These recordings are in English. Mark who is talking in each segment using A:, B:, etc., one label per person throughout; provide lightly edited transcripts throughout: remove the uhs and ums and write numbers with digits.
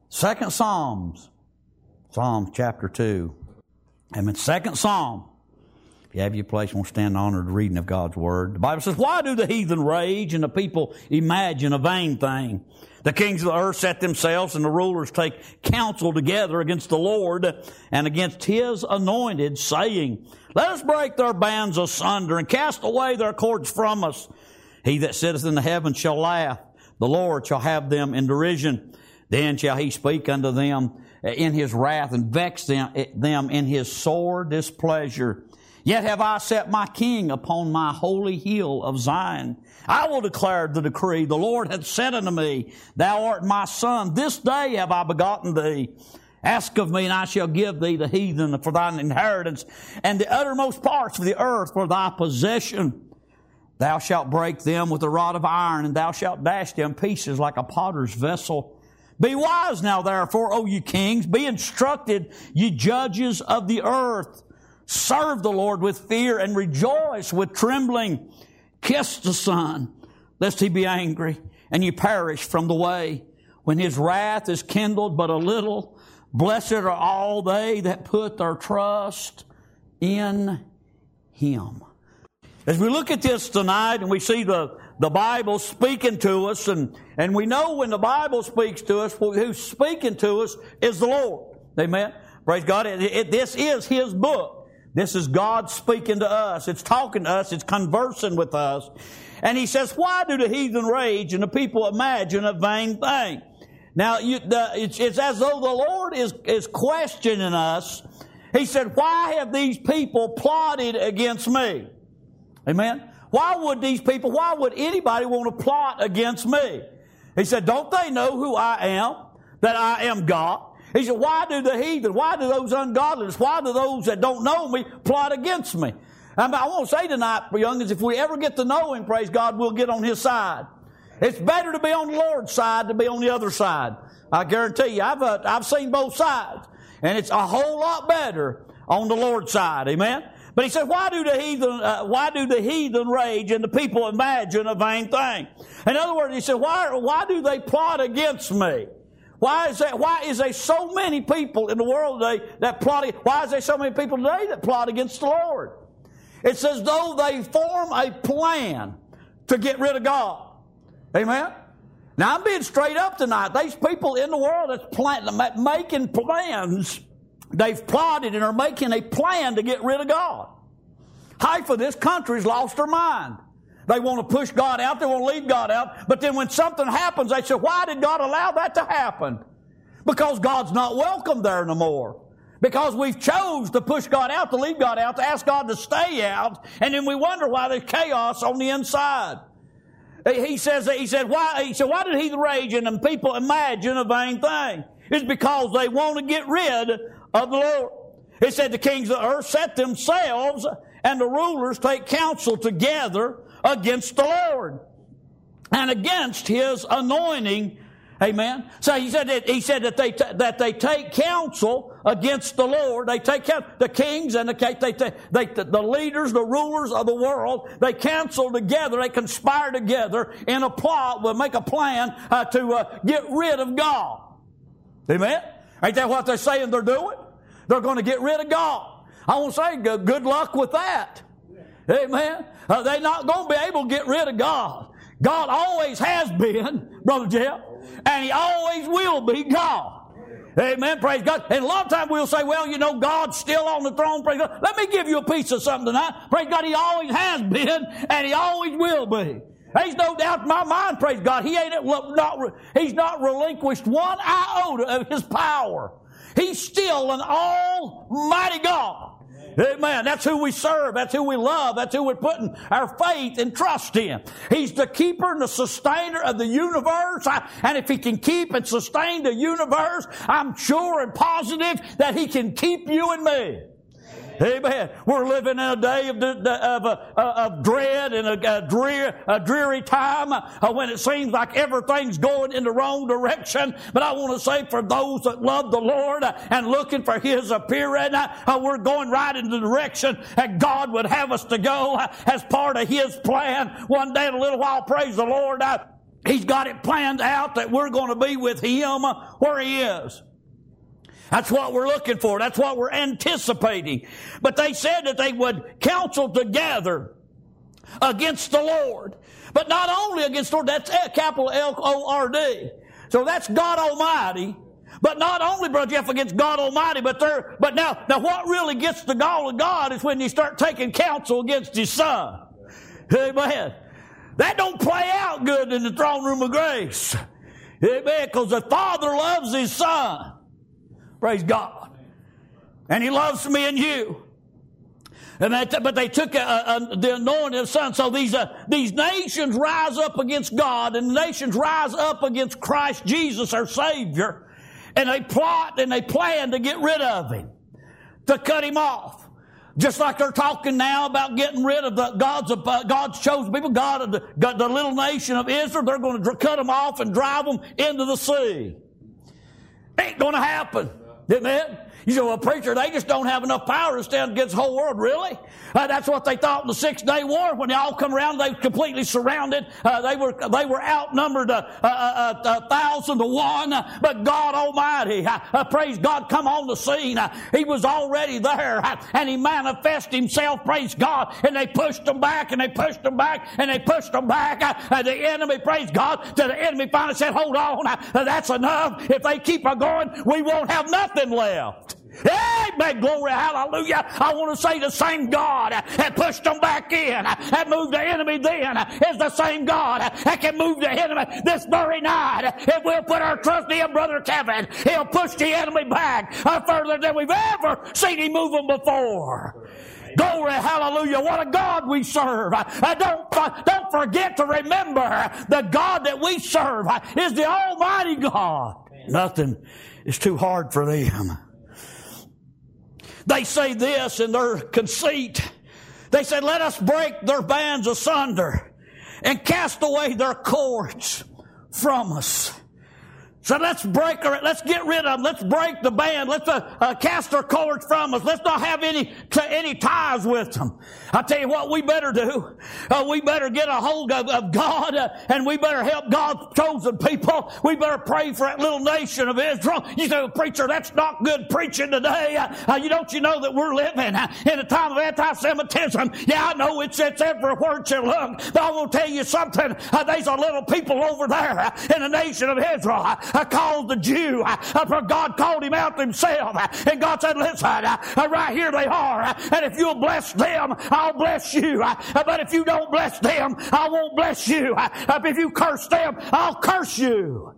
A: Second Psalms, Psalms chapter 2. And in Second Psalm, if you have your place, we'll stand in honor of the reading of God's Word. The Bible says, why do the heathen rage and the people imagine a vain thing? The kings of the earth set themselves and the rulers take counsel together against the Lord and against His anointed, saying, let us break their bands asunder and cast away their cords from us. He that sitteth in the heavens shall laugh. The Lord shall have them in derision. Then shall He speak unto them in His wrath and vex them in His sore displeasure. Yet have I set my king upon my holy hill of Zion. I will declare the decree. The Lord hath said unto me, thou art my son. This day have I begotten thee. Ask of me, and I shall give thee the heathen for thine inheritance, and the uttermost parts of the earth for thy possession. Thou shalt break them with a rod of iron, and thou shalt dash them pieces like a potter's vessel. Be wise now, therefore, O ye kings. Be instructed, ye judges of the earth. Serve the Lord with fear and rejoice with trembling. Kiss the Son, lest He be angry, and ye perish from the way, when His wrath is kindled but a little. Blessed are all they that put their trust in Him. As we look at this tonight and we see the Bible speaking to us, and we know when the Bible speaks to us, who's speaking to us is the Lord. Amen. Praise God. This is His book. This is God speaking to us. It's talking to us. It's conversing with us. And He says, why do the heathen rage and the people imagine a vain thing? Now, it's as though the Lord is questioning us. He said, why have these people plotted against me? Amen? Why would anybody want to plot against me? He said, don't they know who I am? That I am God? He said, why do the heathen, why do those ungodliness, why do those that don't know me plot against me? I want to say tonight, youngins, if we ever get to know Him, praise God, we'll get on His side. It's better to be on the Lord's side than to be on the other side. I guarantee you, I've seen both sides. And it's a whole lot better on the Lord's side. Amen? But He said, why do the heathen rage and the people imagine a vain thing? In other words, He said, why do they plot against me? Why is there so many people in the world today that plot? Why is there so many people today that plot against the Lord? It's as though they form a plan to get rid of God. Amen? Now, I'm being straight up tonight. These people in the world that's making plans, they've plotted and are making a plan to get rid of God. Half of this country's lost their mind. They want to push God out. They want to leave God out. But then when something happens, they say, why did God allow that to happen? Because God's not welcome there no more. Because we've chose to push God out, to leave God out, to ask God to stay out. And then we wonder why there's chaos on the inside. He said, why did heathen rage and people imagine a vain thing? It's because they want to get rid of the Lord. It said the kings of the earth set themselves and the rulers take counsel together against the Lord and against His anointing. Amen. So he said that they take counsel against the Lord. They take the kings and the leaders, the rulers of the world. They counsel together. They conspire together in a plot. Will make a plan to get rid of God. Amen. Ain't that what they're saying they're doing? They're going to get rid of God. I won't say good luck with that. Amen. They're not going to be able to get rid of God. God always has been, Brother Jeff, and He always will be God. Amen. Praise God. And a lot of times we'll say, well, God's still on the throne. Praise God. Let me give you a piece of something tonight. Praise God. He always has been, and He always will be. There's no doubt in my mind, praise God, He's not relinquished one iota of His power. He's still an almighty God. Amen. That's who we serve. That's who we love. That's who we're putting our faith and trust in. He's the keeper and the sustainer of the universe. And if He can keep and sustain the universe, I'm sure and positive that He can keep you and me. Amen. We're living in a day of dread and a dreary time when it seems like everything's going in the wrong direction. But I want to say for those that love the Lord and looking for His appearing, we're going right in the direction that God would have us to go as part of His plan. One day in a little while, praise the Lord, He's got it planned out that we're going to be with Him where He is. That's what we're looking for. That's what we're anticipating. But they said that they would counsel together against the Lord. But not only against the Lord, that's capital L-O-R-D. So that's God Almighty. But not only, Brother Jeff, against God Almighty, but now what really gets the gall of God is when you start taking counsel against His Son. Amen. That don't play out good in the throne room of grace. Amen. Because the Father loves His Son. Praise God. And He loves me and you. But they took the anointing of the Son. So these nations rise up against God, and the nations rise up against Christ Jesus, our Savior. And they plot and they plan to get rid of Him, to cut Him off. Just like they're talking now about getting rid of God's chosen people, the little nation of Israel. They're going to cut them off and drive them into the sea. Ain't going to happen. Amen. You say, well, preacher, they just don't have enough power to stand against the whole world. Really? That's what they thought in the 6-day war. When they all come around, they were completely surrounded. They were outnumbered 1,000 to 1. But God Almighty, praise God, come on the scene. He was already there, and He manifested Himself. Praise God. And they pushed them back, and they pushed them back, and they pushed them back. The enemy, praise God, till the enemy finally said, "Hold on, that's enough. If they keep on going, we won't have nothing left." Amen, glory, hallelujah. I want to say the same God that pushed them back in, that moved the enemy then, is the same God that can move the enemy this very night. If we'll put our trust in Him, Brother Kevin, He'll push the enemy back further than we've ever seen Him move them before. Glory, hallelujah. What a God we serve. Don't forget to remember the God that we serve is the Almighty God. Nothing is too hard for them. They say this in their conceit. They said, "Let us break their bands asunder and cast away their cords from us." So let's get rid of them. Let's break the band. Let's cast their cords from us. Let's not have any ties with them. I tell you what we better do. We better get a hold of God, and we better help God's chosen people. We better pray for that little nation of Israel. You say, "Well, preacher, that's not good preaching today." Don't you know that we're living in a time of anti-Semitism? Yeah, I know it's everywhere you look. But I will tell you something. There's a little people over there in the nation of Israel called the Jew, for God called him out Himself, and God said, "Listen, right here they are, and if you'll bless them, I'll bless you, but if you don't bless them, I won't bless you. If you curse them, I'll curse you."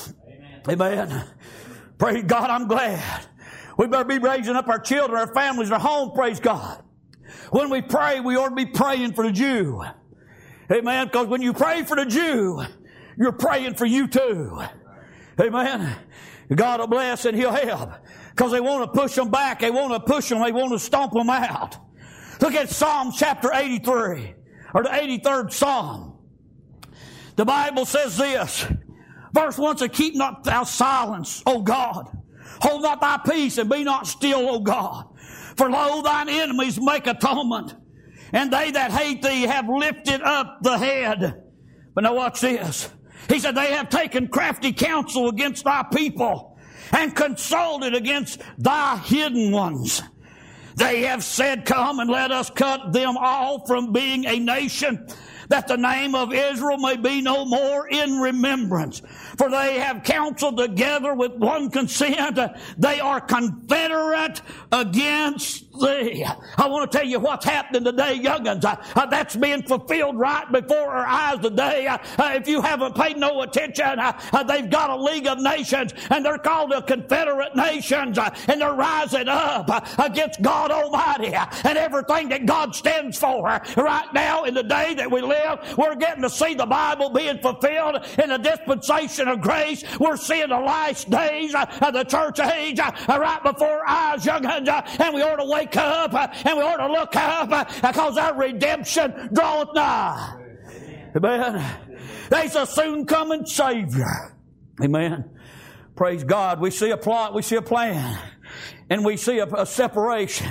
A: Amen. Praise God, I'm glad. We better be raising up our children, our families, our home, praise God. When we pray, we ought to be praying for the Jew. Amen, because when you pray for the Jew, you're praying for you too. Amen. God will bless and He'll help. Because they want to push them back. They want to push them. They want to stomp them out. Look at Psalm chapter 83. Or the 83rd Psalm. The Bible says this. Verse 1 says, "Keep not thou silence, O God. Hold not thy peace and be not still, O God. For lo, thine enemies make atonement. And they that hate thee have lifted up the head." But now watch this. He said, "They have taken crafty counsel against thy people and consulted against thy hidden ones. They have said, Come and let us cut them all from being a nation, that the name of Israel may be no more in remembrance. For they have counseled together with one consent. They are confederate against thee." I want to tell you what's happening today, young'uns. That's being fulfilled right before our eyes today. If you haven't paid no attention, they've got a League of Nations, and they're called the Confederate Nations, and they're rising up against God Almighty and everything that God stands for. Right now, in the day that we live, we're getting to see the Bible being fulfilled in the dispensation of grace. We're seeing the last days of the church age right before our eyes, young'uns, and we ought to wake up and we ought to look up because our redemption draweth nigh. Amen. There's a soon coming Savior. Amen. Praise God. We see a plot, we see a plan, and we see a separation.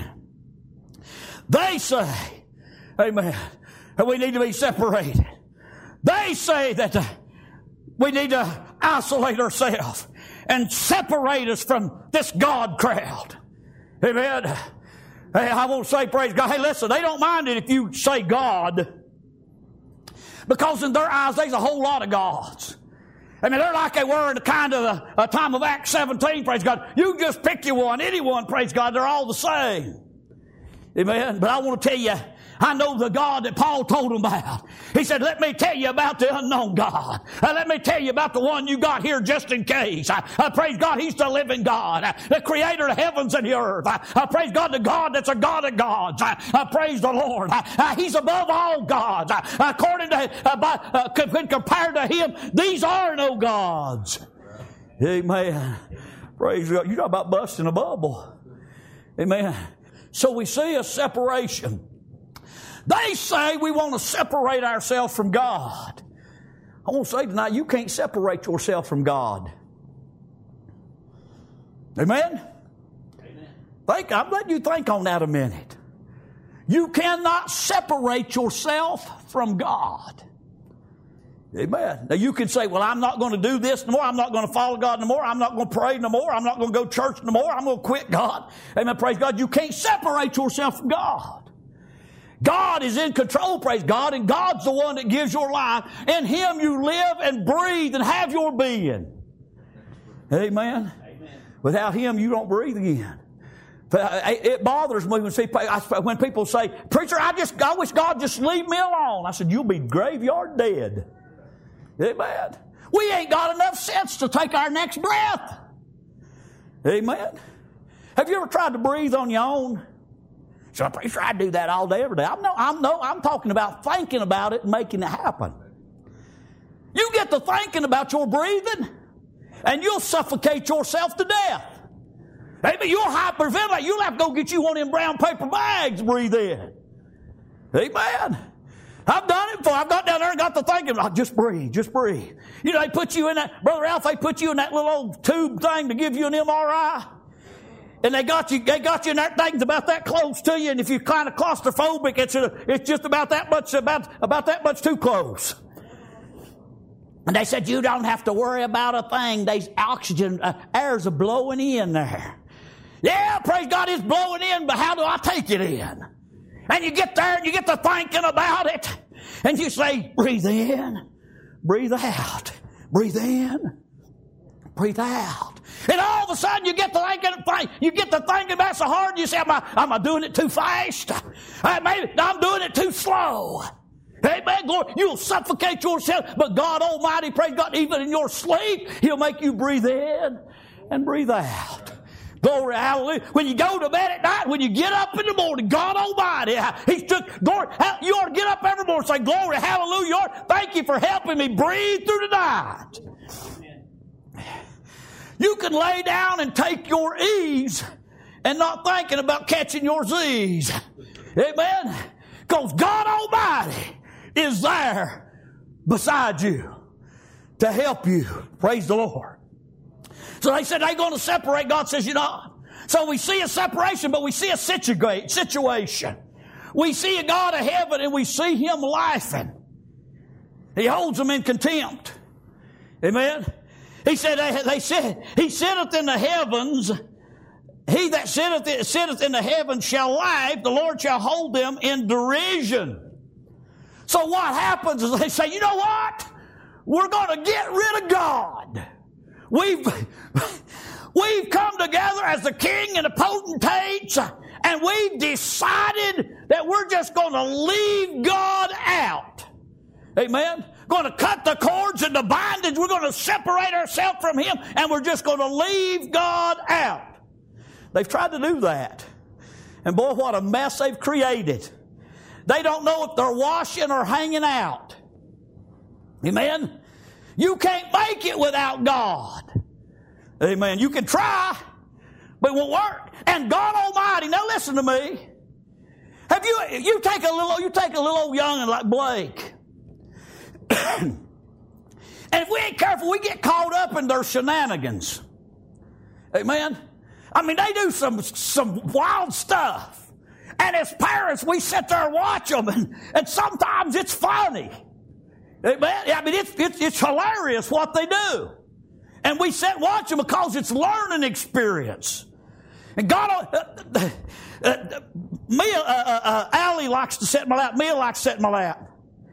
A: They say, amen, that we need to be separated. They say that we need to isolate ourselves and separate us from this God crowd. Amen. Hey, I won't say praise God. Hey, listen, they don't mind it if you say God, because in their eyes there's a whole lot of gods. I mean, they're like they were in the kind of a time of Acts 17, praise God. You just pick you one, anyone, praise God, they're all the same. Amen. But I want to tell you, I know the God that Paul told them about. He said, let me tell you about the unknown God. Let me tell you about the one you got here just in case. Praise God, He's the living God, the creator of the heavens and the earth. Praise God, the God that's a God of gods. Praise the Lord. He's above all gods. According to, when compared to Him, these are no gods. Amen. Praise God. You talk about busting a bubble. Amen. So we see a separation. They say we want to separate ourselves from God. I want to say tonight, you can't separate yourself from God. Amen? Amen. I'm letting you think on that a minute. You cannot separate yourself from God. Amen. Now you can say, well, I'm not going to do this no more. I'm not going to follow God no more. I'm not going to pray no more. I'm not going to go to church no more. I'm going to quit God. Amen. Praise God. You can't separate yourself from God. God is in control, praise God, and God's the one that gives your life. In Him you live and breathe and have your being. Amen. Amen. Without Him you don't breathe again. It bothers me when people say, preacher, I wish God just leave me alone. I said, you'll be graveyard dead. Amen. We ain't got enough sense to take our next breath. Amen. Have you ever tried to breathe on your own? So I'm pretty sure I do that all day, every day. I'm talking about thinking about it and making it happen. You get to thinking about your breathing, and you'll suffocate yourself to death. Maybe you'll hyperventilate. You'll have to go get you one of them brown paper bags to breathe in. Amen. I've done it before. I've got down there and got to thinking, oh, just breathe, just breathe. You know, they put you in that, Brother Ralph, they put you in that little old tube thing to give you an MRI. And they got you in that thing's about that close to you, and if you're kind of claustrophobic, it's just about that much too close. And they said, you don't have to worry about a thing. There's oxygen, air's blowing in there. Yeah, praise God, it's blowing in, but how do I take it in? And you get there and you get to thinking about it, and you say, breathe in, breathe out, breathe in, breathe out. And all of a sudden you get to thinking about it so hard, and you say, am I doing it too fast? Maybe I'm doing it too slow. Amen. Glory. You'll suffocate yourself, but God Almighty, praise God, even in your sleep, He'll make you breathe in and breathe out. Glory, hallelujah. When you go to bed at night, when you get up in the morning, God Almighty, glory, you ought to get up every morning and say, glory, hallelujah, Lord, thank you for helping me breathe through the night. You can lay down and take your ease and not thinking about catching your Z's. Amen? Because God Almighty is there beside you to help you. Praise the Lord. So they said they're going to separate. God says, you're not. So we see a separation, but we see a situation. We see a God of heaven, and we see Him laughing. He holds them in contempt. Amen? He said, He sitteth in the heavens. He that sitteth in the heavens shall laugh. The Lord shall hold them in derision. So what happens is they say, you know what? We're going to get rid of God. We've come together as the king and the potentates, and we've decided that we're just going to leave God out. Amen? Going to cut the cords and the bindage. We're going to separate ourselves from Him, and we're just going to leave God out. They've tried to do that. And boy, what a mess they've created. They don't know if they're washing or hanging out. Amen? You can't make it without God. Amen. You can try, but it won't work. And God Almighty, now listen to me. You take a little old young'un like Blake. And if we ain't careful, we get caught up in their shenanigans. Amen. I mean, they do some wild stuff. And as parents, we sit there and watch them, and sometimes it's funny. Amen. I mean, it's hilarious what they do. And we sit and watch them because it's learning experience. And God, Allie likes to sit in my lap. Mia likes to sit in my lap.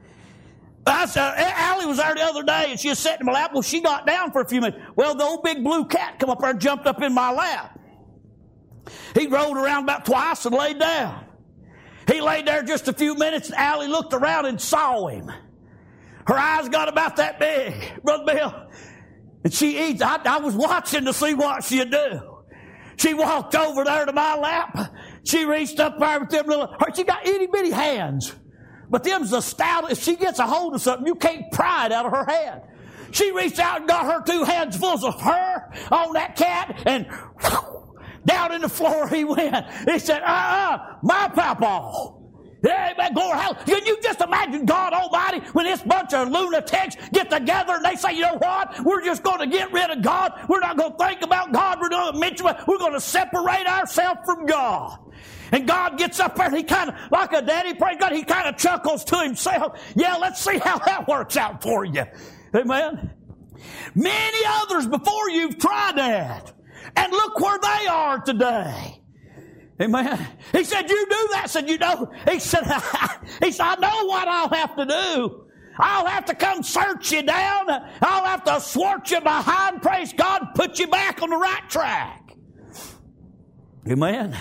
A: Allie was there the other day and she was sitting in my lap. Well, she got down for a few minutes. Well, the old big blue cat come up there and jumped up in my lap. He rolled around about twice and laid down. He laid there just a few minutes and Allie looked around and saw him. Her eyes got about that big, Brother Bill. And she eats. I was watching to see what she'd do. She walked over there to my lap. She reached up there with them little, she got itty bitty hands. But them's the stout, if she gets a hold of something, you can't pry it out of her hand. She reached out and got her two hands full of her on that cat and whew, down in the floor he went. He said, my papa. Amen. Glory, hallelujah. Can you just imagine God Almighty when this bunch of lunatics get together and they say, you know what? We're just going to get rid of God. We're not going to think about God. We're going to mention it. We're going to separate ourselves from God. And God gets up there and he kind of, like a daddy, praise God, he kind of chuckles to himself. Yeah, let's see how that works out for you. Amen. Many others before you've tried that. And look where they are today. Amen. He said, you do that. I said, you know. He said, I know what I'll have to do. I'll have to come search you down. I'll have to swart you behind, praise God, put you back on the right track. Amen.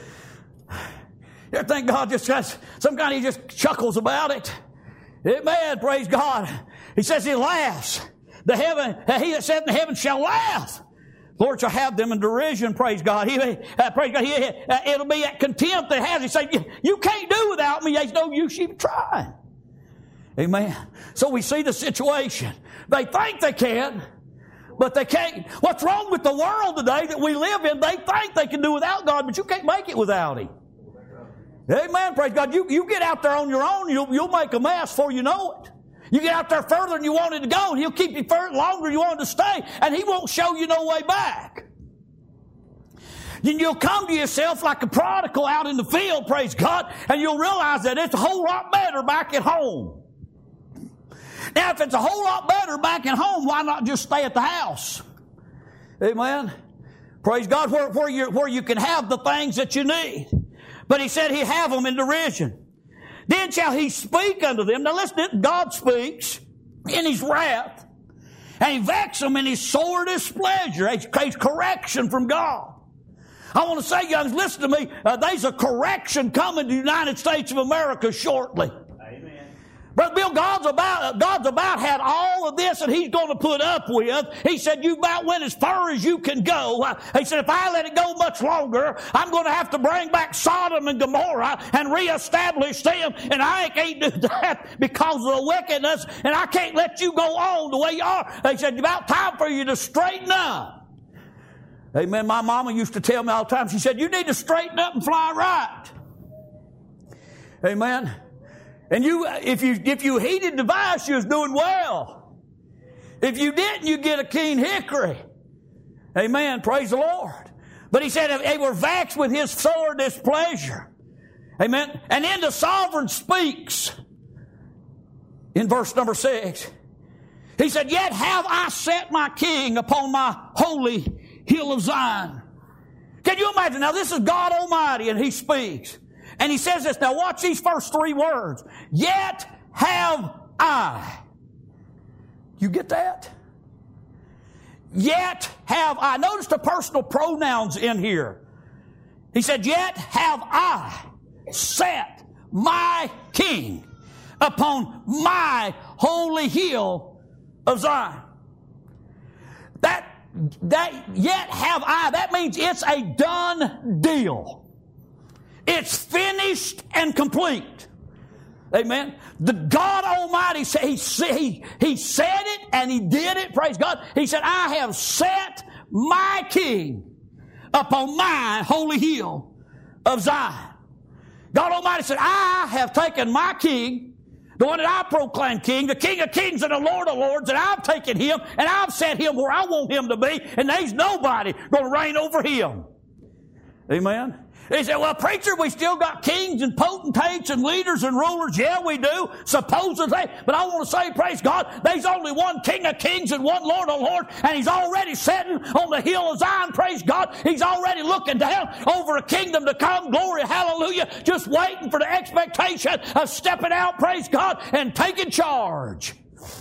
A: You think God just has some kind of, he just chuckles about it? Amen. Praise God. He says he laughs. He that sat in the heaven shall laugh. Lord shall have them in derision, praise God. Praise God. It'll be at contempt that has. He said, you can't do without me. There's no use even trying. Amen. So we see the situation. They think they can, but they can't. What's wrong with the world today that we live in? They think they can do without God, but you can't make it without Him. Amen. Praise God. You get out there on your own, you'll make a mess before you know it. You get out there further than you wanted to go, and He'll keep you longer than you wanted to stay, and He won't show you no way back. Then you'll come to yourself like a prodigal out in the field, praise God, and you'll realize that it's a whole lot better back at home. Now, if it's a whole lot better back at home, why not just stay at the house? Amen. Praise God, where you can have the things that you need. But He said He'd have them in derision. Then shall He speak unto them. Now listen, God speaks in His wrath, and He vexes them in His sore displeasure. It's correction from God. I want to say, young, listen to me. There's a correction coming to the United States of America shortly. Amen. Brother Bill, God's about had all of this that He's going to put up with. He said, you about went as far as you can go. He said, if I let it go much longer, I'm going to have to bring back Sodom and Gomorrah and reestablish them. And I can't do that because of the wickedness. And I can't let you go on the way you are. He said, it's about time for you to straighten up. Amen. My mama used to tell me all the time. She said, you need to straighten up and fly right. Amen. And if you heated the device, you was doing well. If you didn't, you get a keen hickory. Amen. Praise the Lord. But He said they were vexed with His sore displeasure. Amen. And then the sovereign speaks in verse number 6. He said, yet have I set my king upon my holy hill of Zion. Can you imagine? Now this is God Almighty and He speaks. And He says this. Now watch these first three words. Yet have I. You get that? Yet have I. Notice the personal pronouns in here. He said, yet have I set my king upon my holy hill of Zion. That yet have I, that means it's a done deal. It's finished and complete. Amen. The God Almighty, He said it and He did it. Praise God. He said, I have set my king upon my holy hill of Zion. God Almighty said, I have taken my king, the one that I proclaim king, the King of kings and the Lord of lords, and I've taken Him and I've set Him where I want Him to be, and there's nobody going to reign over Him. Amen. He said, well, preacher, we still got kings and potentates and leaders and rulers. Yeah, we do, supposedly. But I want to say, praise God, there's only one King of kings and one Lord of lords, and He's already sitting on the hill of Zion, praise God. He's already looking down over a kingdom to come, glory, hallelujah, just waiting for the expectation of stepping out, praise God, and taking charge.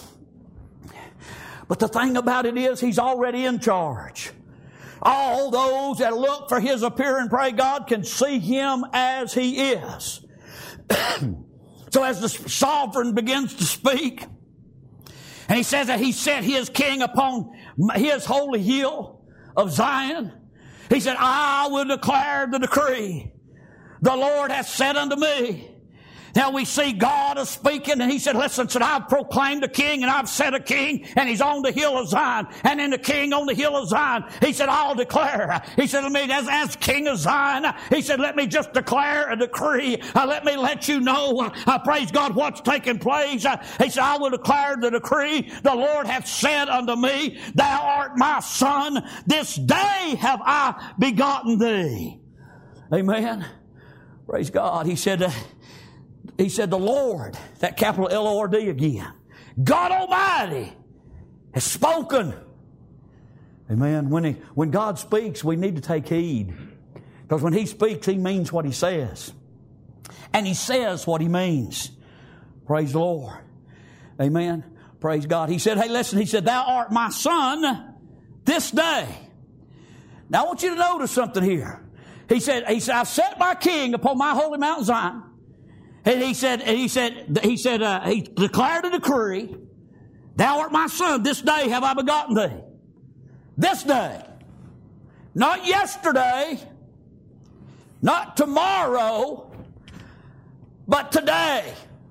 A: But the thing about it is, He's already in charge. All those that look for His appearing, pray God, can see Him as He is. So as the sovereign begins to speak, and he says that He set His king upon His holy hill of Zion, He said, I will declare the decree. The Lord hath said unto me. Now we see God is speaking, and He said, listen, I've proclaimed a king, and I've set a king, and he's on the hill of Zion. And in the king on the hill of Zion, He said, I'll declare. He said to me, as king of Zion, He said, let me just declare a decree. Let me let you know, praise God, what's taking place. He said, I will declare the decree. The Lord hath said unto me, thou art my son. This day have I begotten thee. Amen. Praise God. He said, the Lord, that capital L-O-R-D again, God Almighty has spoken. Amen. When God speaks, we need to take heed. Because when He speaks, He means what He says. And He says what He means. Praise the Lord. Amen. Praise God. He said, hey, listen, He said, thou art my son this day. Now I want you to notice something here. He said, I've set my king upon my holy Mount Zion. And he declared a decree, thou art my son, this day have I begotten thee. This day. Not yesterday, not tomorrow, but today.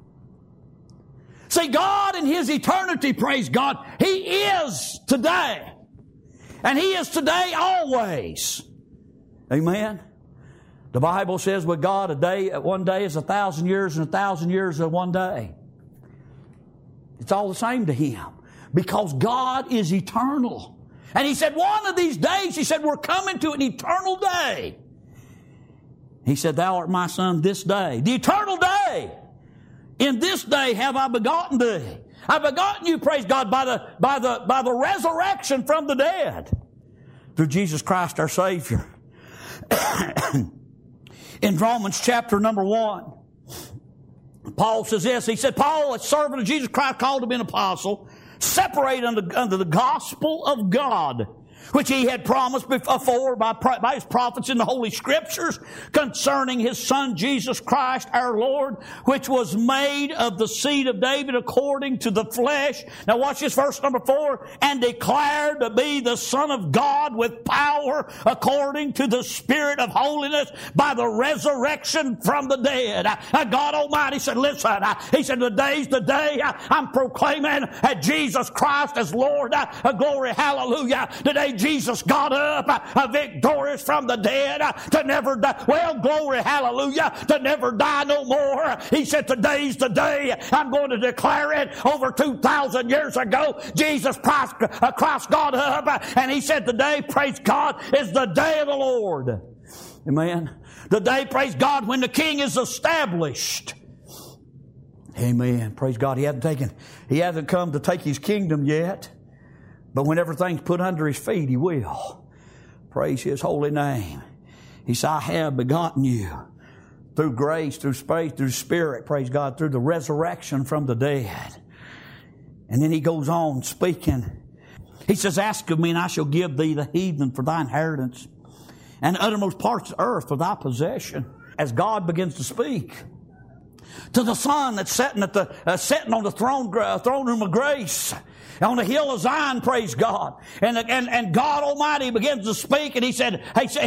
A: See, God in His eternity, praise God, He is today. And He is today always. Amen. The Bible says with God, one day is 1,000 years, and 1,000 years is one day. It's all the same to Him. Because God is eternal. And He said, one of these days, He said, we're coming to an eternal day. He said, thou art my son this day. The eternal day. In this day have I begotten thee. I've begotten you, praise God, by the resurrection from the dead. Through Jesus Christ our Savior. In Romans chapter number 1, Paul says this. He said, Paul, a servant of Jesus Christ, called to be an apostle, separated under the gospel of God, which He had promised before by His prophets in the Holy Scriptures concerning His Son Jesus Christ our Lord, which was made of the seed of David according to the flesh. Now watch this, verse number 4. And declared to be the Son of God with power according to the Spirit of holiness by the resurrection from the dead. God Almighty said, listen, He said, today's the day I'm proclaiming Jesus Christ as Lord. Glory, hallelujah. Today Jesus got up victorious from the dead to never die. Well, glory, hallelujah, to never die no more. He said, today's the day. I'm going to declare it. Over 2,000 years ago, Jesus Christ got up, and He said, today, praise God, is the day of the Lord. Amen. The day, praise God, when the King is established. Amen. Praise God. He hasn't come to take His kingdom yet. But when everything's put under His feet, He will. Praise His holy name. He said, I have begotten you through grace, through faith, through Spirit, praise God, through the resurrection from the dead. And then He goes on speaking. He says, ask of me, and I shall give thee the heathen for thy inheritance, and the uttermost parts of the earth for thy possession. As God begins to speak to the Son that's sitting on the throne room of grace, on the hill of Zion, praise God. And God Almighty begins to speak, and He said,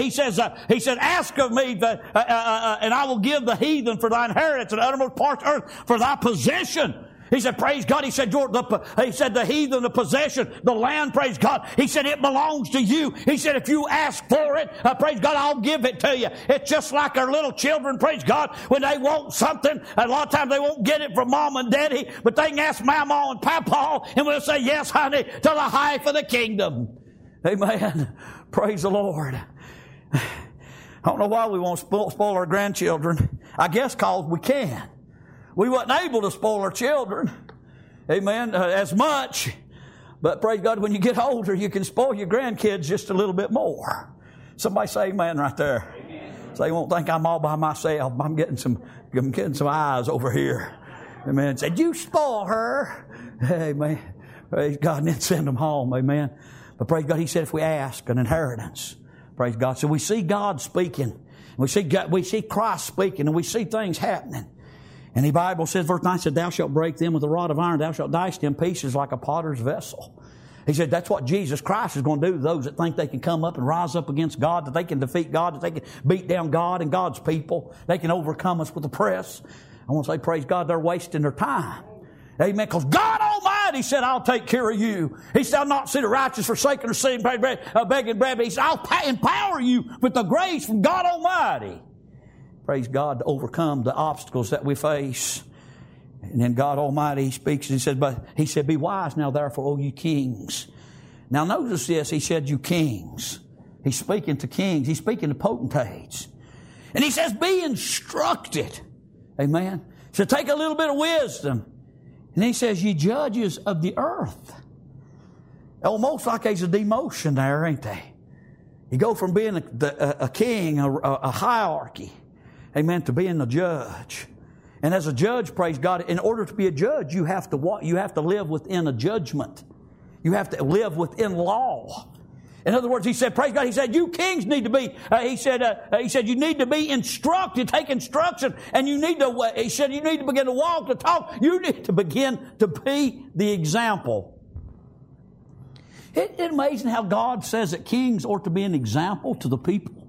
A: ask of me, and I will give the heathen for thy inheritance, and the uttermost parts of earth for thy possession. He said, praise God. He said, the heathen, the possession, the land, praise God. He said, it belongs to you. He said, if you ask for it, praise God, I'll give it to you. It's just like our little children, praise God, when they want something, a lot of times they won't get it from mom and daddy, but they can ask mama and papa, and we'll say, yes, honey, to the half of the kingdom. Amen. Praise the Lord. I don't know why we won't spoil our grandchildren. I guess because we can. We wasn't able to spoil our children. Amen. As much. But praise God, when you get older, you can spoil your grandkids just a little bit more. Somebody say amen right there. Amen. So they won't think I'm all by myself. I'm getting some eyes over here. Amen. Said, you spoil her. Amen. Praise God. And then send them home. Amen. But praise God, He said if we ask an inheritance. Praise God. So we see God speaking. We see Christ speaking, and we see things happening. And the Bible says, verse 9 said, thou shalt break them with a rod of iron, thou shalt dice them pieces like a potter's vessel. He said that's what Jesus Christ is going to do to those that think they can come up and rise up against God, that they can defeat God, that they can beat down God and God's people. They can overcome us with the press. I want to say, praise God, they're wasting their time. Amen. Because God Almighty said, I'll take care of you. He said, I'll not see the righteous forsaken or seed begging bread. But He said, I'll empower you with the grace from God Almighty. Praise God, to overcome the obstacles that we face. And then God Almighty, He speaks, and He said, be wise now therefore, O you kings. Now notice this, He said, you kings. He's speaking to kings. He's speaking to potentates. And He says, be instructed. Amen. He said, take a little bit of wisdom. And He says, ye judges of the earth. Almost like there's a demotion there, ain't they? You go from being a king, a hierarchy, amen, to being a judge. And as a judge, praise God, in order to be a judge, you have to live within a judgment. You have to live within law. In other words, He said, praise God, He said, you kings need to be, He said, you need to be instructed, take instruction, and you need to, He said, you need to begin to walk, to talk. You need to begin to be the example. Isn't it amazing how God says that kings ought to be an example to the people?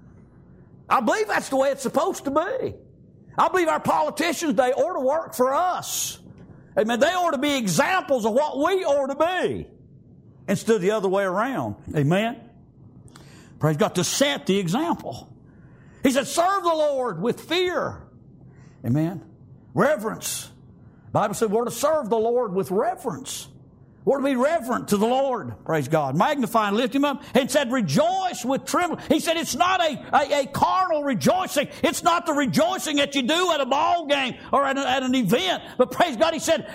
A: I believe that's the way it's supposed to be. I believe our politicians, they ought to work for us. Amen. They ought to be examples of what we ought to be instead of the other way around. Amen. Praise God, to set the example. He said, serve the Lord with fear. Amen. Reverence. The Bible said we're to serve the Lord with reverence. We're to be reverent to the Lord. Praise God. Magnify and lift Him up. And said, rejoice with trembling. He said, it's not a carnal rejoicing. It's not the rejoicing that you do at a ball game or at an event. But praise God, He said,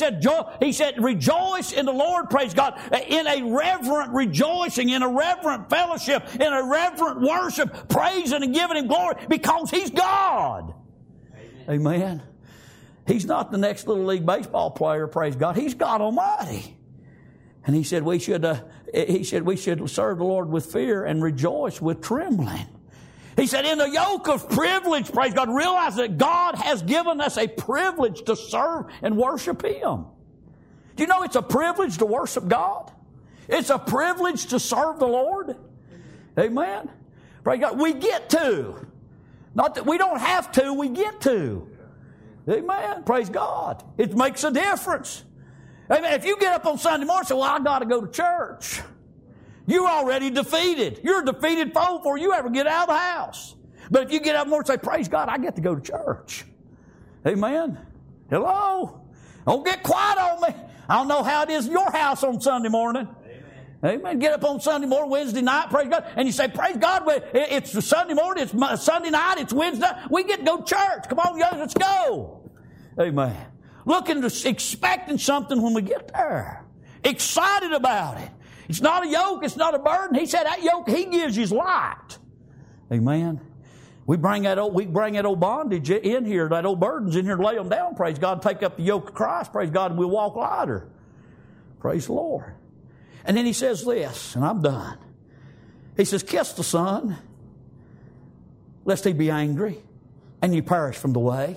A: rejoice in the Lord, praise God, in a reverent rejoicing, in a reverent fellowship, in a reverent worship, praising and giving Him glory because He's God. Amen. Amen. He's not the next little league baseball player, praise God. He's God Almighty. And He said we should serve the Lord with fear and rejoice with trembling. He said in the yoke of privilege, praise God, realize that God has given us a privilege to serve and worship Him. Do you know it's a privilege to worship God? It's a privilege to serve the Lord. Amen. Praise God. We get to. Not that we don't have to, we get to. Amen. Praise God. It makes a difference. Amen. If you get up on Sunday morning and say, well, I got to go to church. You're already defeated. You're a defeated foe before you ever get out of the house. But if you get up more and say, praise God, I get to go to church. Amen. Hello. Don't get quiet on me. I don't know how it is in your house on Sunday morning. Amen. Get up on Sunday morning, Wednesday night, praise God. And you say, praise God, it's Sunday morning, it's Sunday night, it's Wednesday night. We get to go to church. Come on, guys, let's go. Amen. Expecting something when we get there. Excited about it. It's not a yoke, it's not a burden. He said that yoke He gives you is light. Amen. We bring that old bondage in here, that old burdens in here, lay them down, praise God, take up the yoke of Christ, praise God, and we'll walk lighter. Praise the Lord. And then He says this, and I'm done. He says, kiss the Son, lest He be angry, and you perish from the way.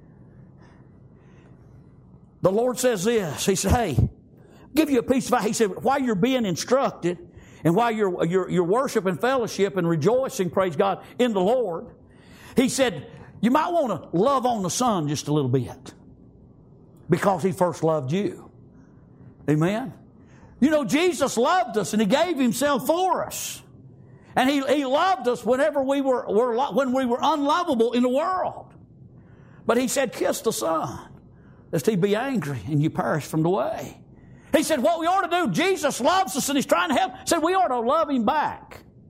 A: The Lord says this. He said, hey, give you a piece of advice. He said, while you're being instructed, and while you're worshiping fellowship and rejoicing, praise God, in the Lord, He said, you might want to love on the Son just a little bit. Because He first loved you. Amen. You know, Jesus loved us and He gave Himself for us. And He loved us whenever when we were unlovable in the world. But He said, kiss the Son, lest He be angry and you perish from the way. He said, what we ought to do, Jesus loves us and He's trying to help. He said, we ought to love Him back.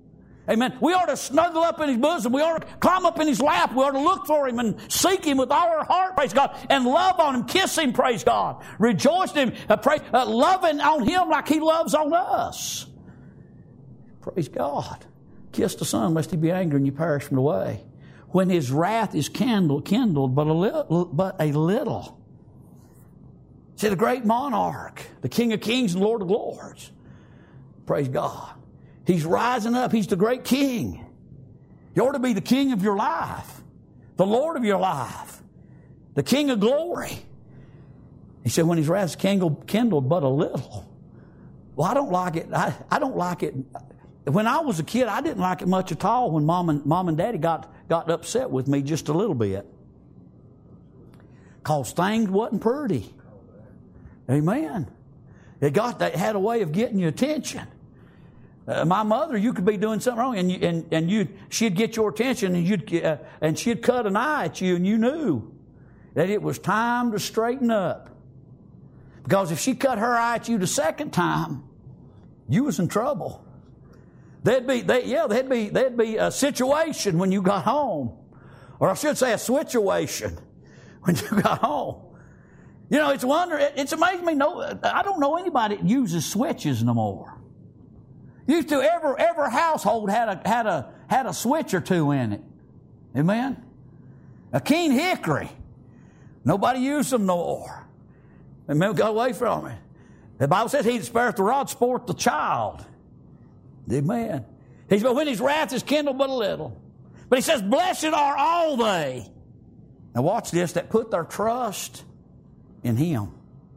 A: Amen. We ought to snuggle up in His bosom. We ought to climb up in His lap. We ought to look for Him and seek Him with all our heart, praise God, and love on Him, kiss Him, praise God. Rejoice in Him, loving on Him like He loves on us. Praise God. Kiss the Son, lest He be angry and you perish from the way. When His wrath is kindled but a little. See, the great monarch, the King of kings and Lord of lords. Praise God. He's rising up. He's the great King. You ought to be the King of your life, the Lord of your life, the King of glory. He said, when His wrath is kindled but a little. Well, I don't like it. I don't like it. When I was a kid, I didn't like it much at all when Mom and Daddy got upset with me just a little bit. Because things wasn't pretty. Amen. They had a way of getting your attention. My mother, you could be doing something wrong, and she'd get your attention, and she'd cut an eye at you, and you knew that it was time to straighten up. Because if she cut her eye at you the second time, you was in trouble. There'd be a situation when you got home, or I should say a situation when you got home. You know, it's amazing me. I don't know anybody that uses switches no more. Used to every household had a switch or two in it. Amen. A keen hickory. Nobody used them no more. Amen. Got away from it. The Bible says, he that spareth the rod sporteth the child. Amen. He said, when His wrath is kindled but a little. But He says, blessed are all they. Now watch this, that put their trust in Him.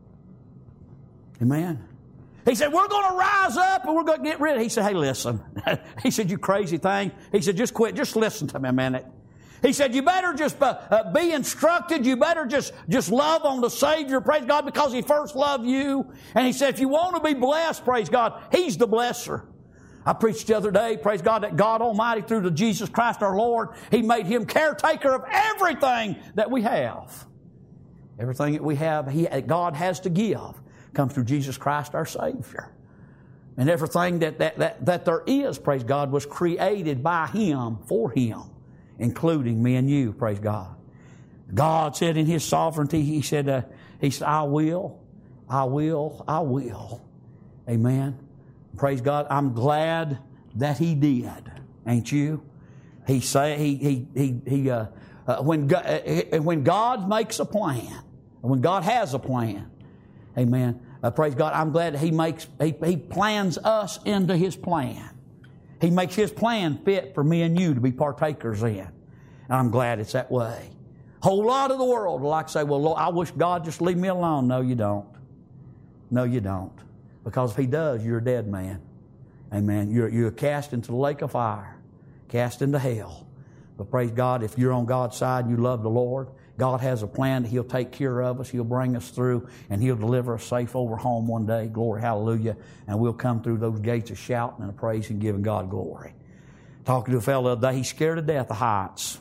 A: Amen. He said, we're going to rise up and we're going to get rid of it. He said, hey, listen. He said, you crazy thing. He said, just quit. Just listen to me a minute. He said, you better just be instructed. You better just love on the Savior, praise God, because He first loved you. And He said, if you want to be blessed, praise God, He's the blesser. I preached the other day, praise God, that God Almighty, through the Jesus Christ our Lord, He made Him caretaker of everything that we have. Everything that we have, God has to give, comes through Jesus Christ our Savior. And everything that there is, praise God, was created by Him, for Him, including me and you, praise God. God said in His sovereignty, He said, I will. Amen. Praise God. I'm glad that He did. Ain't you? When God makes a plan, when God has a plan, amen. Praise God. I'm glad that He plans us into His plan. He makes His plan fit for me and you to be partakers in. And I'm glad it's that way. A whole lot of the world will like to say, well, Lord, I wish God just leave me alone. No, you don't. No, you don't. Because if He does, you're a dead man. Amen. You're cast into the lake of fire, cast into hell. But praise God, if you're on God's side and you love the Lord, God has a plan that He'll take care of us. He'll bring us through, and He'll deliver us safe over home one day. Glory, hallelujah. And we'll come through those gates of shouting and praising, giving God glory. Talking to a fellow the other day, he's scared to death of heights.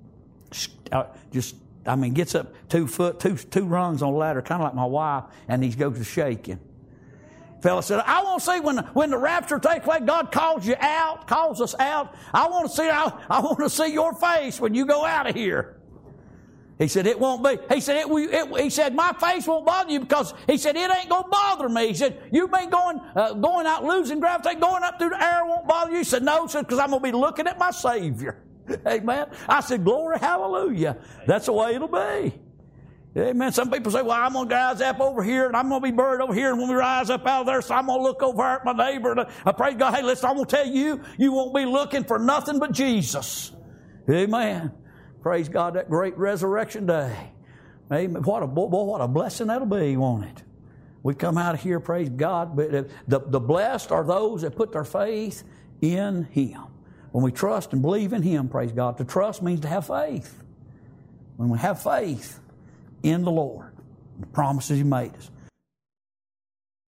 A: Gets up 2 foot, two rungs on a ladder, kind of like my wife, and he goes to shaking. Fellow said, I want to see when the rapture takes place, God calls us out. I want to see your face when you go out of here. He said, it won't be. He said, my face won't bother you because, he said, it ain't going to bother me. He said, you've been going out losing gravity, going up through the air won't bother you. He said, no, because I'm going to be looking at my Savior. Amen. I said, glory, hallelujah. That's the way it'll be. Amen. Some people say, well, I'm going to rise up over here and I'm going to be buried over here. And when we rise up out of there, so I'm going to look over at my neighbor. And I praise God. Hey, listen, I'm going to tell you, you won't be looking for nothing but Jesus. Amen. Praise God, that great resurrection day. Amen. What a blessing that'll be, won't it? We come out of here, praise God. But the blessed are those that put their faith in Him. When we trust and believe in Him, praise God. To trust means to have faith. When we have faith in the Lord, the promises He made us,